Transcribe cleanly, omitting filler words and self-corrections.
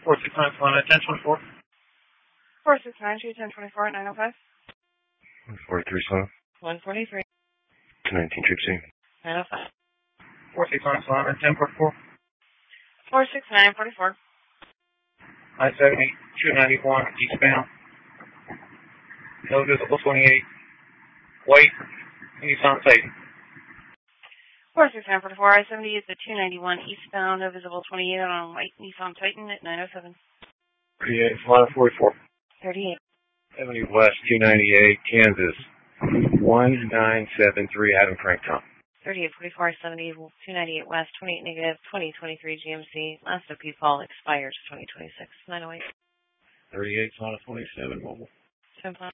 469 Solana 1024. 469 1024 at 905. 143 Solana. 143. 219 Trip C. 905. 469 Solana 1044. 469 44. I-70 291 eastbound. No visible 28. White Nissan Titan. 469 44. I-70 is the 291 eastbound, no visible 28 on white Nissan Titan at 907. 38 Solana 44. 38. 70 West 298 Kansas. 1973 Adam Franktown. 3844 I-70 298 West 28 negative 2023 GMC. Last OP call expires 2026. 908. 38 Solana 27 mobile. 10